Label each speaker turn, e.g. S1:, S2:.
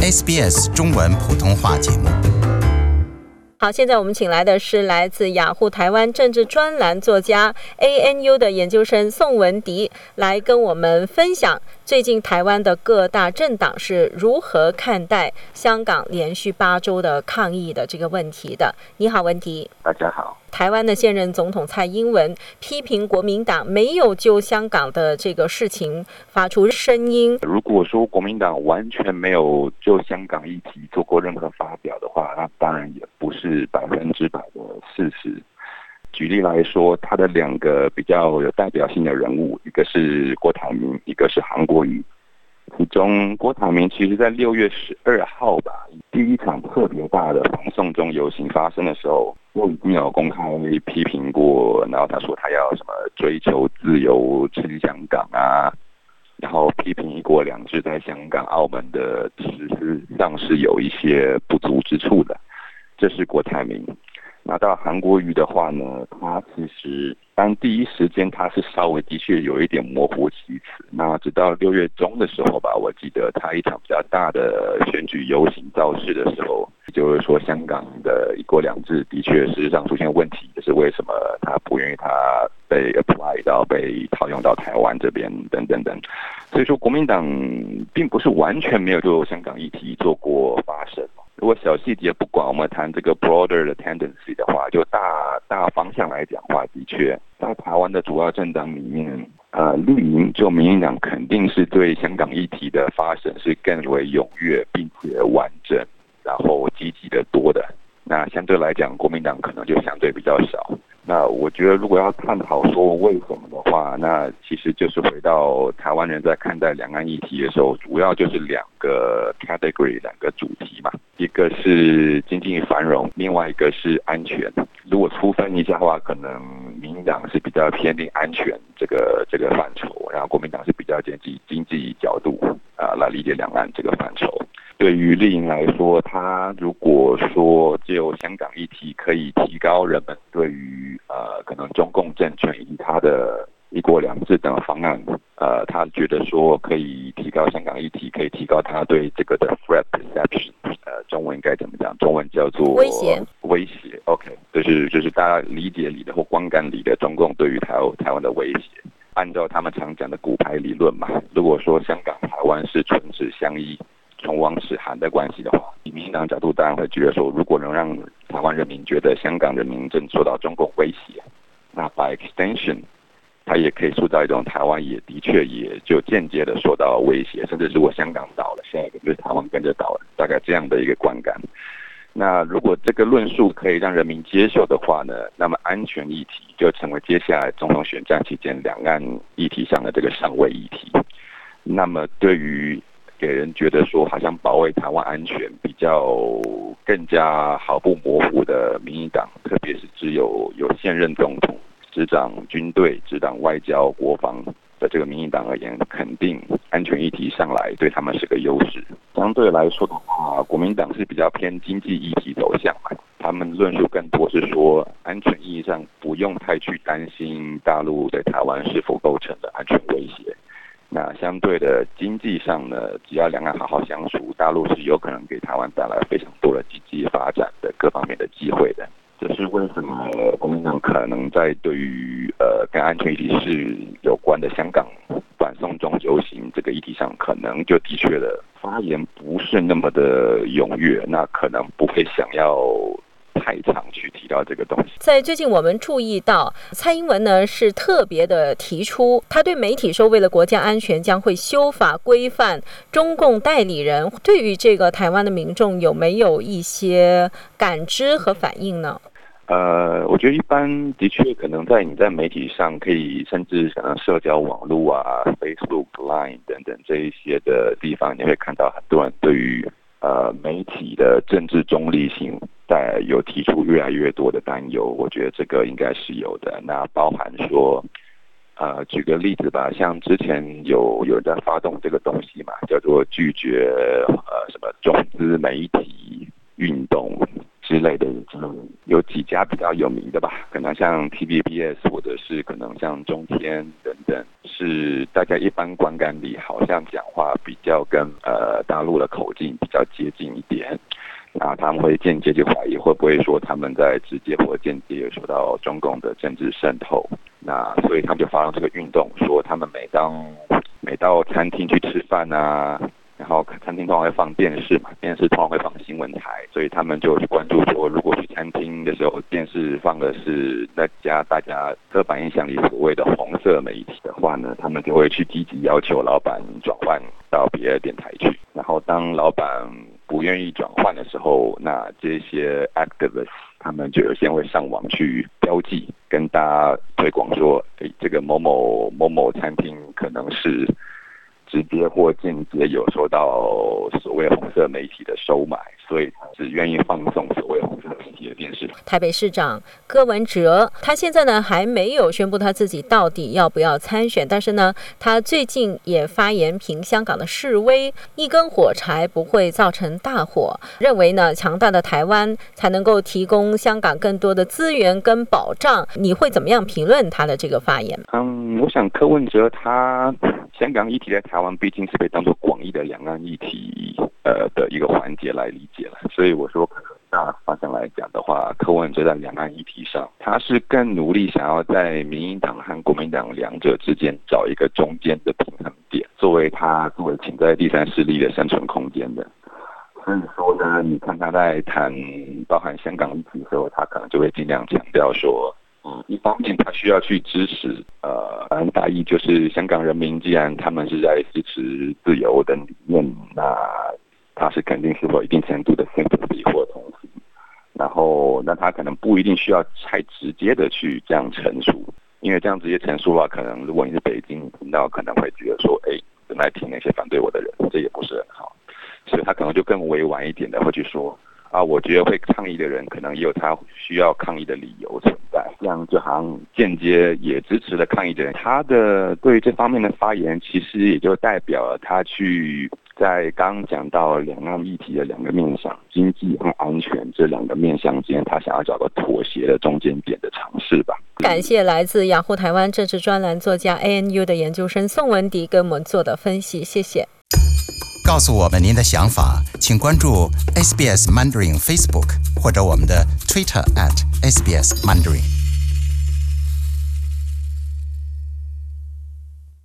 S1: SBS 中文普通话节目。
S2: 好，现在我们请来的是来自雅虎台湾政治专栏作家 ANU 的研究生宋文迪，来跟我们分享最近台湾的各大政党是如何看待香港连续8周的抗议的这个问题的。你好，文迪。
S3: 大家好。
S2: 台湾的现任总统蔡英文批评国民党没有就香港的这个事情发出声音。
S3: 如果说国民党完全没有就香港议题做过任何发表的话，那当然也不是100%的事实。举例来说，他的2个比较有代表性的人物，一个是郭台铭，一个是韩国瑜。其中郭台铭其实在6月12号吧，第一场特别大的反送中游行发生的时候，就已经有公开批评过，然后他说他要什么追求自由吃香港啊，然后批评1国2制在香港、澳门的实施上是有一些不足之处的，这是郭台铭。那到韩国瑜的话呢，他其实当第一时间他是稍微的确有一点模糊其词。那直到6月中的时候吧，我记得他一场比较大的选举游行造势的时候，就是说香港的1国2制的确事实上出现问题，就是为什么他不愿意他被 apply 到被套用到台湾这边等等等。所以说国民党并不是完全没有就香港议题做过发声。如果小细节不管，我们谈这个 broader 的 tendency 的话，就大方向来讲的话，的确在台湾的主要政党里面，绿营就民进党肯定是对香港议题的发声是更为踊跃并且完整，然后积极的多的。那相对来讲，国民党可能就相对比较少。那我觉得如果要探讨说为什么的话，那其实就是回到台湾人在看待两岸议题的时候，主要就是2个 category 2个主题嘛，一个是经济繁荣，另外一个是安全。如果粗分一下的话，可能民进党是比较偏定安全这个范畴，然后国民党是比较接近经济角度来理解两岸这个范畴。对于绿营来说，他如果说就香港议题可以提高人们对于可能中共政权以及他的1国2制等方案，他觉得说可以提高香港议题，可以提高他对这个的 threat perception， 中文应该怎么讲？中文叫做
S2: 威胁。
S3: OK， 就是大家理解里的或观感里的中共对于台湾的威胁。按照他们常讲的骨牌理论嘛，如果说香港、台湾是唇齿相依、唇亡齿寒的关系的话，以民进党角度当然会觉得说，如果能让台湾人民觉得香港人民正受到中共威胁，那 by extension， 它也可以塑造一种台湾也的确也就间接的受到威胁，甚至如果香港倒了，下一个就是台湾跟着倒了，大概这样的一个观感。那如果这个论述可以让人民接受的话呢，那么安全议题就成为接下来总统选战期间两岸议题上的这个上位议题。那么对于给人觉得说好像保卫台湾安全比较更加毫不模糊的民进党，特别是只有现任总统执掌军队、执掌外交、国防的这个民进党而言，肯定安全议题上来对他们是个优势。相对来说的话，国民党是比较偏经济议题走向嘛，他们论述更多是说安全意义上不用太去担心大陆对台湾是否构成的安全威胁。那相对的经济上呢，只要两岸好好相处，大陆是有可能给台湾带来非常多的经济发展的各方面的机会的。这是为什么国民党可能在对于跟安全议题是有关的香港反送中游行这个议题上，可能就的确的发言不是那么的踊跃，那可能不会想要太常去提到这个东西。
S2: 在最近我们注意到蔡英文呢是特别的提出，他对媒体说为了国家安全将会修法规范中共代理人。对于这个台湾的民众有没有一些感知和反应呢？
S3: 我觉得一般的确可能你在媒体上可以，甚至可能社交网络啊 Facebook、Line 等等这一些的地方，你会看到很多人对于媒体的政治中立性有提出越来越多的担忧，我觉得这个应该是有的。那包含说举个例子吧，像之前有人在发动这个东西嘛，叫做拒绝什么中资媒体运动之类的，有几家比较有名的吧，可能像 TVBS 或者是可能像中天等等， 是大家一般观感里好像讲话比较跟大陆的口径比较接近一点，那他们会间接就怀疑会不会说他们在直接或间接有受到中共的政治渗透，那所以他们就发动这个运动，说他们每到餐厅去吃饭啊，然后餐厅通常会放电视嘛，电视通常会放新闻台，所以他们就去关注说，如果去餐厅的时候电视放的是那家大家刻板印象里所谓的红色媒体的话呢，他们就会去积极要求老板转换到别的电台去。然后当老板不愿意转换的时候，那这些 activists 他们就有些会上网去标记，跟大家推广说，这个某某餐厅可能是直接或间接有受到所谓红色媒体的收买，所以只愿意放送所谓红色媒体的电视。
S2: 台北市长柯文哲，他现在呢还没有宣布他自己到底要不要参选，但是呢，他最近也发言评香港的示威，一根火柴不会造成大火，认为呢强大的台湾才能够提供香港更多的资源跟保障。你会怎么样评论他的这个发言？
S3: 我想柯文哲他香港议题在台湾毕竟是被当作广义的两岸议题的一个环节来理解了，所以我说大方向来讲的话，柯文哲在两岸议题上，他是更努力想要在民进党和国民党两者之间找一个中间的平衡点，作为潜在第三势力的生存空间的。所以说呢，你看他在谈包含香港议题的时候，他可能就会尽量强调说，一方面他需要去支持，大意就是香港人民既然他们是在支持自由的理念，那他是肯定是有一定程度的 sympathy 或同情，然后那他可能不一定需要太直接的去这样陈述，因为这样直接陈述的话，可能如果你是北京听到，可能会觉得说，正在听那些反对我的人，这也不是很好，所以他可能就更委婉一点的会去说，我觉得会抗议的人可能也有他需要抗议的理由存在，这样就好像间接也支持了抗议的人。他的对于这方面的发言，其实也就代表了他去在刚刚讲到两岸议题的两个面向，经济和安全这两个面向间，他想要找个妥协的中间点的尝试吧。
S2: 感谢来自雅虎台湾政治专栏作家 ANU 的研究生宋文迪跟我们做的分析，谢谢。
S1: 告诉我们您的想法，请关注 SBS Mandarin Facebook 或者我们的 Twitter @SBS Mandarin。